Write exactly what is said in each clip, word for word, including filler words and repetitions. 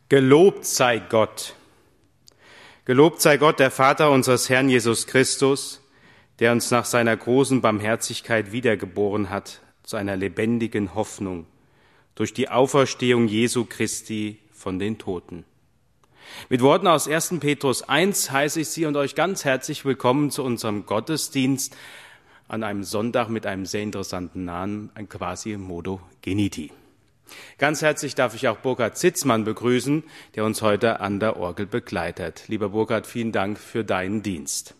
Gelobt sei Gott. Gelobt sei Gott, der Vater unseres Herrn Jesus Christus, der uns nach seiner großen Barmherzigkeit wiedergeboren hat zu einer lebendigen Hoffnung durch die Auferstehung Jesu Christi von den Toten. Mit Worten aus ersten Petrus eins heiße ich Sie und euch ganz herzlich willkommen zu unserem Gottesdienst an einem Sonntag mit einem sehr interessanten Namen, ein Quasi-Modo-Geniti. Ganz herzlich darf ich auch Burkhard Zitzmann begrüßen, der uns heute an der Orgel begleitet. Lieber Burkhard, vielen Dank für deinen Dienst.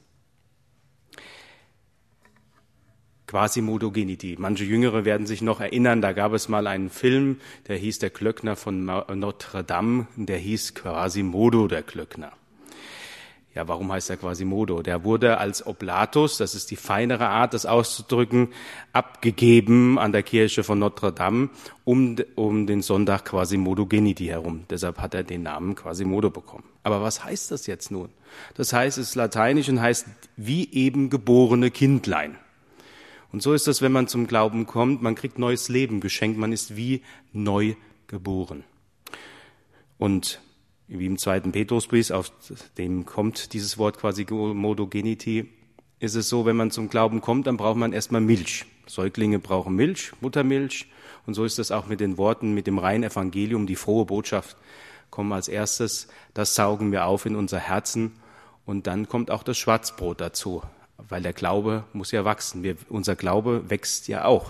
Quasi-Modo-Geniti. Manche Jüngere werden sich noch erinnern, da gab es mal einen Film, der hieß Der Glöckner von Notre Dame, der hieß Quasimodo, der Glöckner. Ja, warum heißt er Quasimodo? Der wurde als Oblatus, das ist die feinere Art, das auszudrücken, abgegeben an der Kirche von Notre Dame um, um den Sonntag Quasi-Modo-Geniti herum. Deshalb hat er den Namen Quasimodo bekommen. Aber was heißt das jetzt nun? Das heißt, es ist lateinisch und heißt wie eben geborene Kindlein. Und so ist es, wenn man zum Glauben kommt, man kriegt neues Leben geschenkt, man ist wie neu geboren. Und wie im zweiten Petrusbrief, auf dem kommt dieses Wort Quasi-Modo-Geniti, ist es so, wenn man zum Glauben kommt, dann braucht man erstmal Milch. Säuglinge brauchen Milch, Muttermilch. Und so ist es auch mit den Worten, mit dem reinen Evangelium, die frohe Botschaft kommen als erstes. Das saugen wir auf in unser Herzen. Und dann kommt auch das Schwarzbrot dazu, weil der Glaube muss ja wachsen. Wir, unser Glaube wächst ja auch.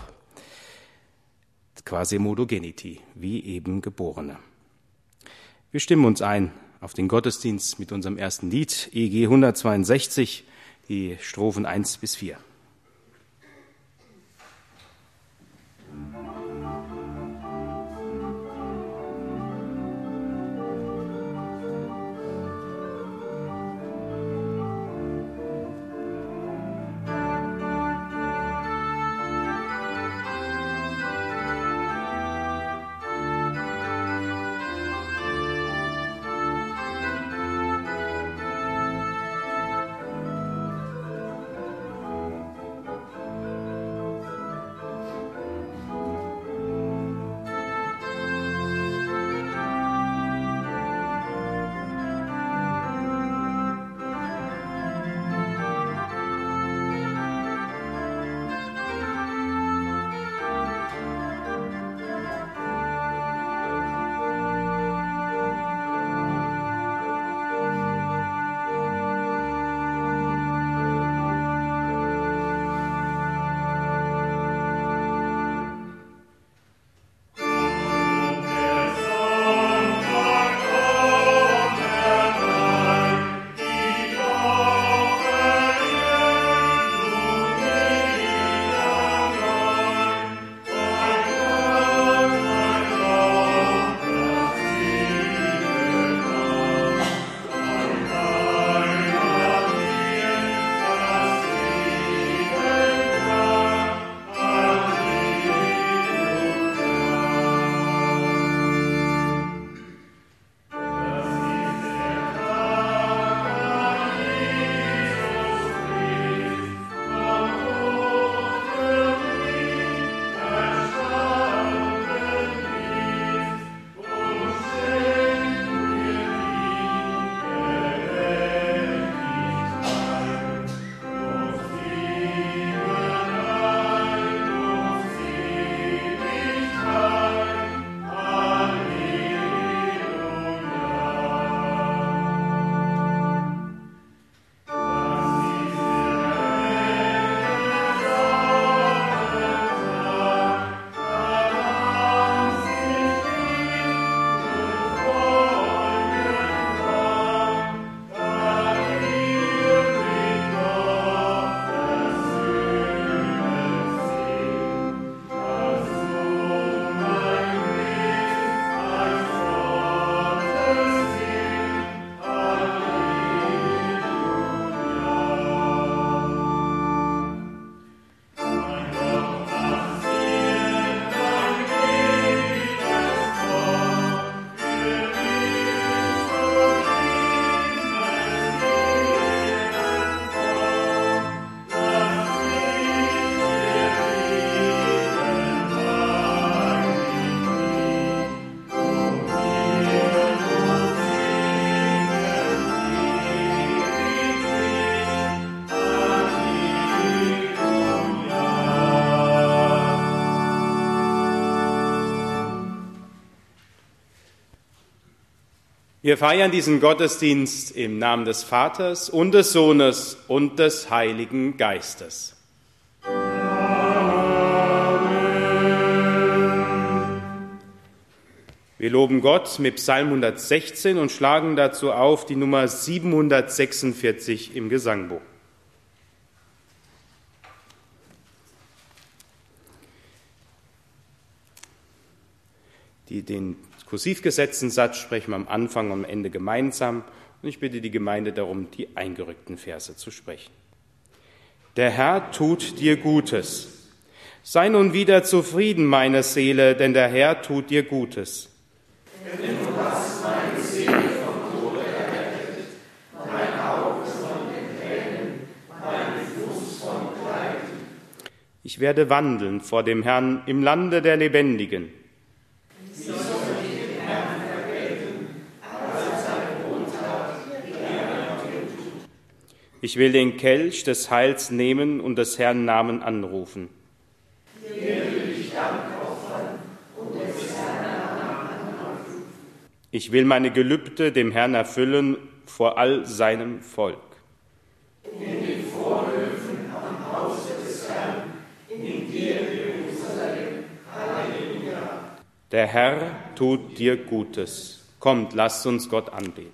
Quasi-Modo-Geniti, wie eben Geborene. Wir stimmen uns ein auf den Gottesdienst mit unserem ersten Lied, E G hundertzweiundsechzig, die Strophen eins bis vier. Wir feiern diesen Gottesdienst im Namen des Vaters und des Sohnes und des Heiligen Geistes. Amen. Wir loben Gott mit Psalm hundertsechzehn und schlagen dazu auf die Nummer siebenhundertsechsundvierzig im Gesangbuch. Die, den kursiv gesetzten Satz sprechen wir am Anfang und am Ende gemeinsam. Und ich bitte die Gemeinde darum, die eingerückten Verse zu sprechen. Der Herr tut dir Gutes. Sei nun wieder zufrieden, meine Seele, denn der Herr tut dir Gutes. Denn du hast meine Seele vom Tode errettet, mein Auge von den Tränen, meinen Fuß vom Gleiten. Ich werde wandeln vor dem Herrn im Lande der Lebendigen. Ich will den Kelch des Heils nehmen und des Herrn Namen anrufen. Ich will meine Gelübde dem Herrn erfüllen vor all seinem Volk. In den Vorhöfen am Hause des Herrn, in dir Jerusalem. Halleluja. Der Herr tut dir Gutes. Kommt, lasst uns Gott anbeten.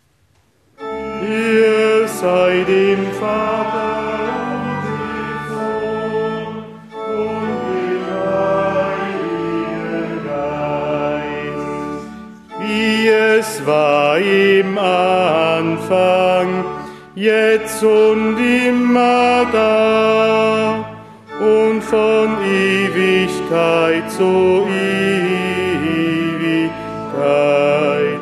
Ihr sei dem Vater und dem Sohn und dem Heiligen Geist, wie es war im Anfang, jetzt und immer da und von Ewigkeit zu Ewigkeit.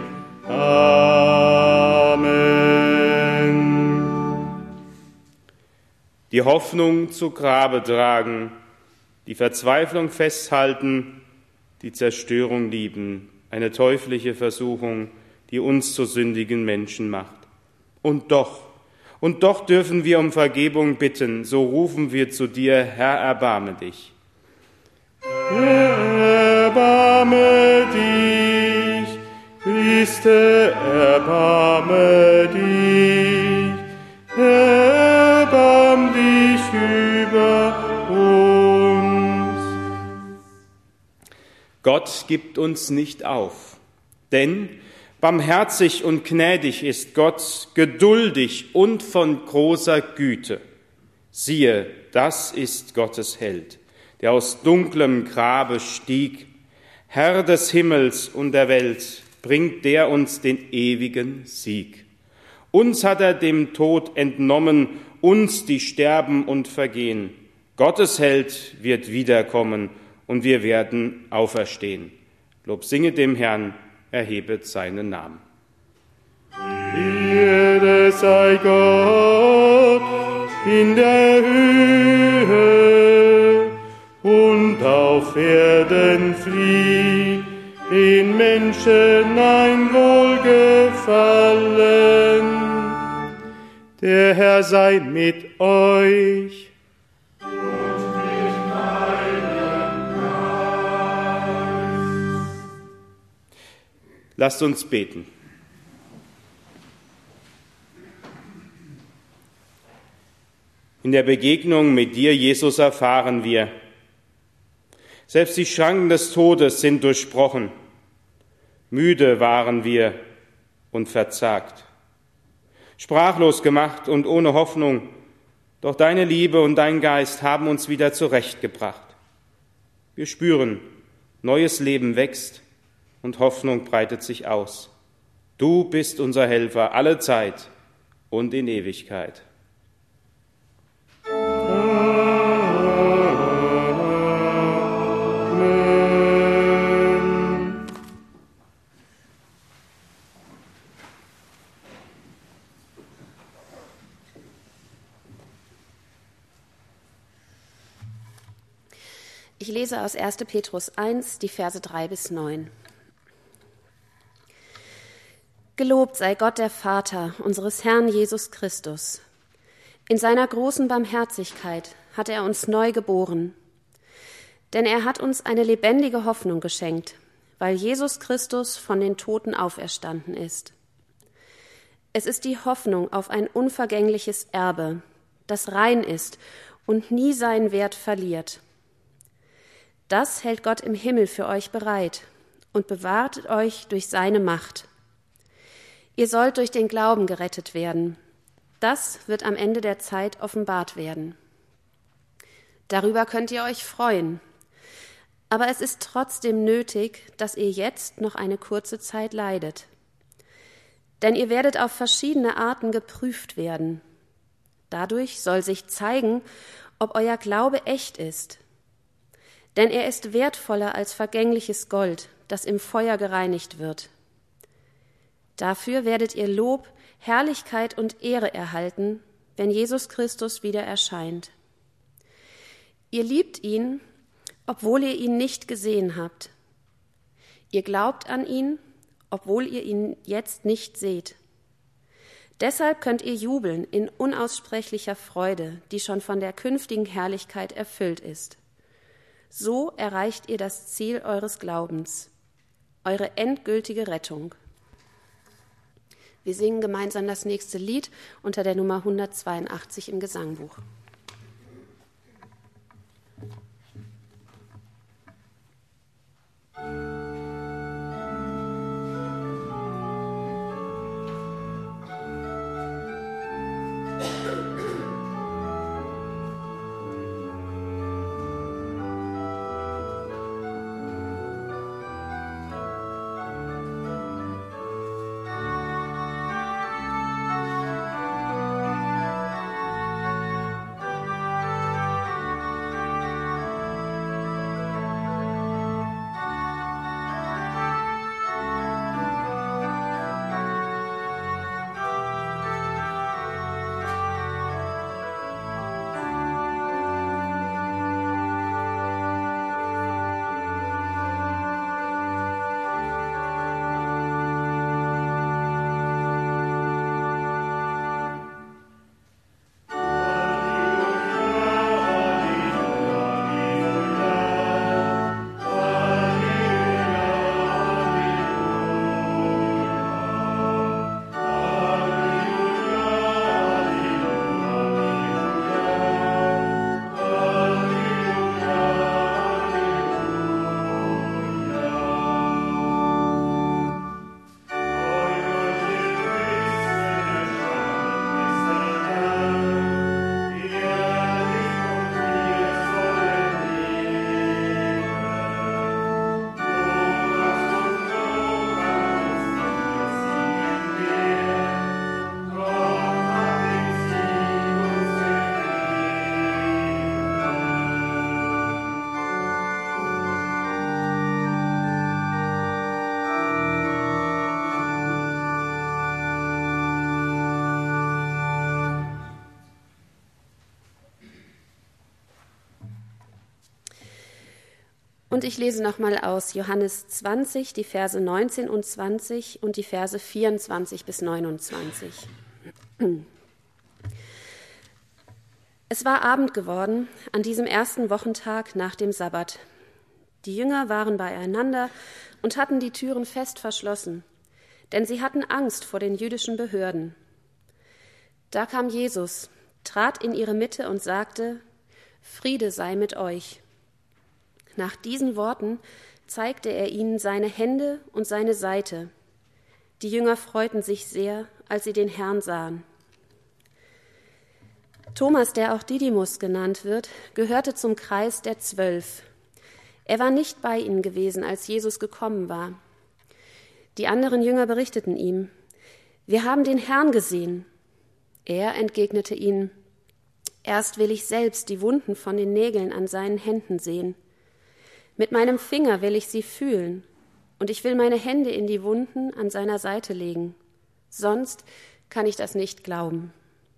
Die Hoffnung zu Grabe tragen, die Verzweiflung festhalten, die Zerstörung lieben, eine teuflische Versuchung, die uns zu sündigen Menschen macht. Und doch, und doch dürfen wir um Vergebung bitten, so rufen wir zu dir, Herr, erbarme dich. Herr, erbarme dich, Christe, erbarme dich, erbarm dich über uns. Gott gibt uns nicht auf, denn barmherzig und gnädig ist Gott, geduldig und von großer Güte. Siehe, das ist Gottes Held, der aus dunklem Grabe stieg. Herr des Himmels und der Welt, bringt der uns den ewigen Sieg. Uns hat er dem Tod entnommen, uns die sterben und vergehen. Gottes Held wird wiederkommen und wir werden auferstehen. Lob singe dem Herrn, erhebet seinen Namen. Ehre sei Gott in der Höhe und auf Erden flieht den Menschen ein Wohlgefallen. Der Herr sei mit euch. Und mit deinem Geist. Lasst uns beten. In der Begegnung mit dir, Jesus, erfahren wir, selbst die Schranken des Todes sind durchbrochen. Müde waren wir und verzagt, sprachlos gemacht und ohne Hoffnung. Doch deine Liebe und dein Geist haben uns wieder zurechtgebracht. Wir spüren, neues Leben wächst und Hoffnung breitet sich aus. Du bist unser Helfer alle Zeit und in Ewigkeit. Ich lese aus erster Petrus eins, die Verse drei bis neun. Gelobt sei Gott, der Vater unseres Herrn Jesus Christus. In seiner großen Barmherzigkeit hat er uns neu geboren. Denn er hat uns eine lebendige Hoffnung geschenkt, weil Jesus Christus von den Toten auferstanden ist. Es ist die Hoffnung auf ein unvergängliches Erbe, das rein ist und nie seinen Wert verliert. Das hält Gott im Himmel für euch bereit und bewahrt euch durch seine Macht. Ihr sollt durch den Glauben gerettet werden. Das wird am Ende der Zeit offenbart werden. Darüber könnt ihr euch freuen. Aber es ist trotzdem nötig, dass ihr jetzt noch eine kurze Zeit leidet. Denn ihr werdet auf verschiedene Arten geprüft werden. Dadurch soll sich zeigen, ob euer Glaube echt ist. Denn er ist wertvoller als vergängliches Gold, das im Feuer gereinigt wird. Dafür werdet ihr Lob, Herrlichkeit und Ehre erhalten, wenn Jesus Christus wieder erscheint. Ihr liebt ihn, obwohl ihr ihn nicht gesehen habt. Ihr glaubt an ihn, obwohl ihr ihn jetzt nicht seht. Deshalb könnt ihr jubeln in unaussprechlicher Freude, die schon von der künftigen Herrlichkeit erfüllt ist. So erreicht ihr das Ziel eures Glaubens, eure endgültige Rettung. Wir singen gemeinsam das nächste Lied unter der Nummer hundertzweiundachtzig im Gesangbuch. Und ich lese nochmal aus Johannes zwanzig, die Verse neunzehn und zwanzig und die Verse vierundzwanzig bis neunundzwanzig. Es war Abend geworden, an diesem ersten Wochentag nach dem Sabbat. Die Jünger waren beieinander und hatten die Türen fest verschlossen, denn sie hatten Angst vor den jüdischen Behörden. Da kam Jesus, trat in ihre Mitte und sagte: Friede sei mit euch. Nach diesen Worten zeigte er ihnen seine Hände und seine Seite. Die Jünger freuten sich sehr, als sie den Herrn sahen. Thomas, der auch Didymus genannt wird, gehörte zum Kreis der Zwölf. Er war nicht bei ihnen gewesen, als Jesus gekommen war. Die anderen Jünger berichteten ihm: Wir haben den Herrn gesehen. Er entgegnete ihnen: Erst will ich selbst die Wunden von den Nägeln an seinen Händen sehen. Mit meinem Finger will ich sie fühlen, und ich will meine Hände in die Wunden an seiner Seite legen. Sonst kann ich das nicht glauben.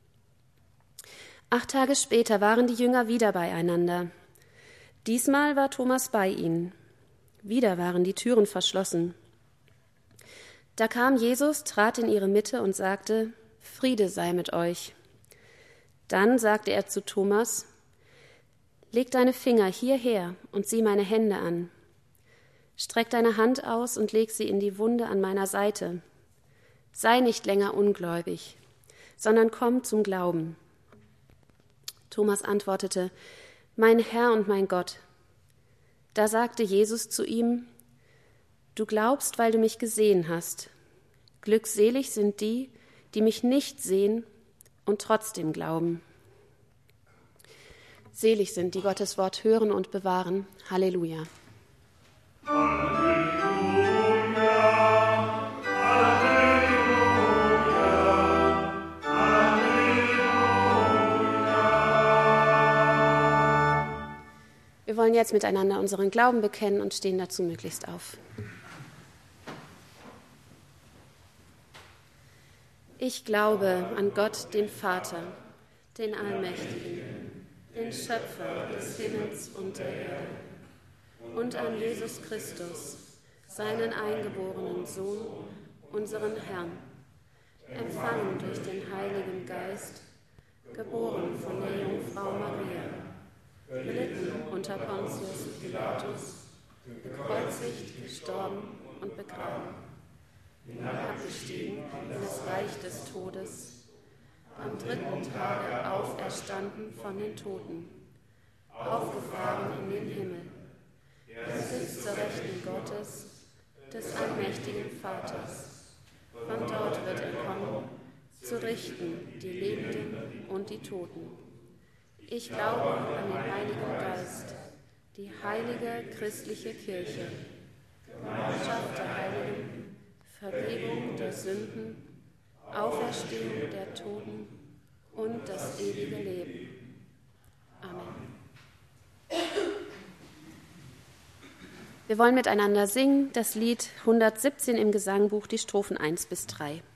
Acht Tage später waren die Jünger wieder beieinander. Diesmal war Thomas bei ihnen. Wieder waren die Türen verschlossen. Da kam Jesus, trat in ihre Mitte und sagte: Friede sei mit euch. Dann sagte er zu Thomas: Leg deine Finger hierher und sieh meine Hände an. Streck deine Hand aus und leg sie in die Wunde an meiner Seite. Sei nicht länger ungläubig, sondern komm zum Glauben. Thomas antwortete, mein Herr und mein Gott. Da sagte Jesus zu ihm, du glaubst, weil du mich gesehen hast. Glückselig sind die, die mich nicht sehen und trotzdem glauben. Selig sind, die Gottes Wort hören und bewahren. Halleluja. Wir wollen jetzt miteinander unseren Glauben bekennen und stehen dazu möglichst auf. Ich glaube an Gott, den Vater, den Allmächtigen, den Schöpfer des Himmels und der Erde, und an Jesus Christus, seinen eingeborenen Sohn, unseren Herrn, empfangen durch den Heiligen Geist, geboren von der Jungfrau Maria, gelitten unter Pontius Pilatus, gekreuzigt, gestorben und begraben, hinabgestiegen in das Reich des Todes, am dritten Tage auferstanden von den Toten, aufgefahren in den Himmel, er sitzt zur Rechten Gottes, des allmächtigen Vaters. Von dort wird er kommen, zu richten die Lebenden und die Toten. Ich glaube an den Heiligen Geist, die heilige christliche Kirche, Gemeinschaft der Heiligen, Vergebung der Sünden, Auferstehung der Toten und das ewige Leben. Amen. Wir wollen miteinander singen das Lied hundertsiebzehn im Gesangbuch, die Strophen eins bis drei.